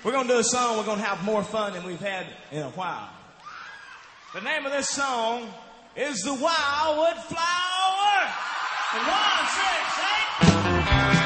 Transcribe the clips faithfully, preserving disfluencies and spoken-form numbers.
We're going to do a song. We're going to have more fun than we've had in a while. The name of this song is The Wildwood Flower. One, six, eight.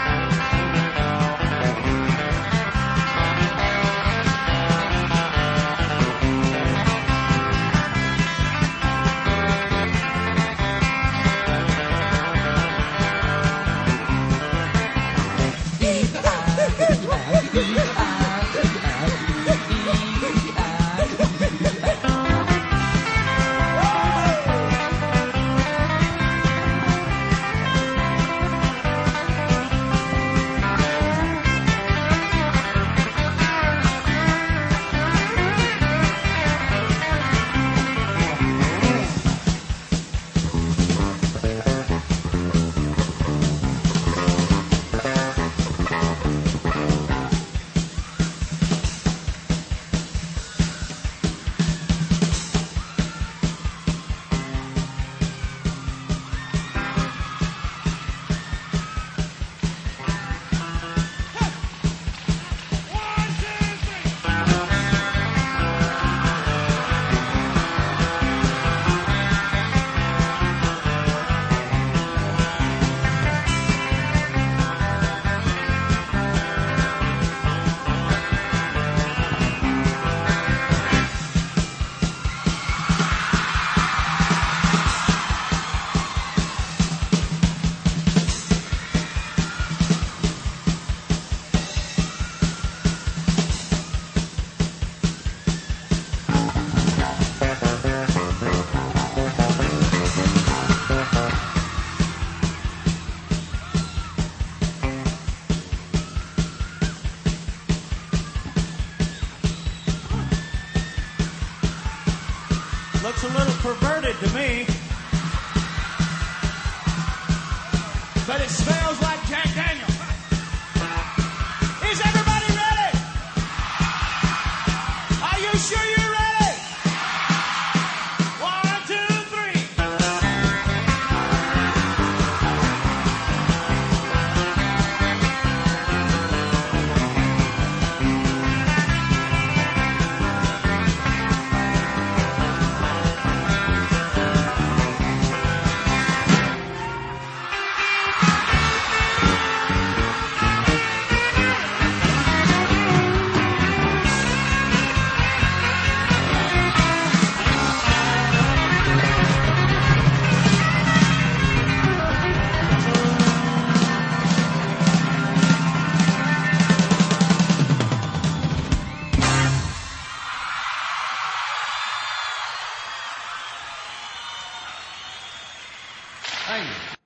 Looks a little perverted to me. But it smells like Jack Daniels. Is everybody ready? Are you sure you're ready? One, two, three. Thank you.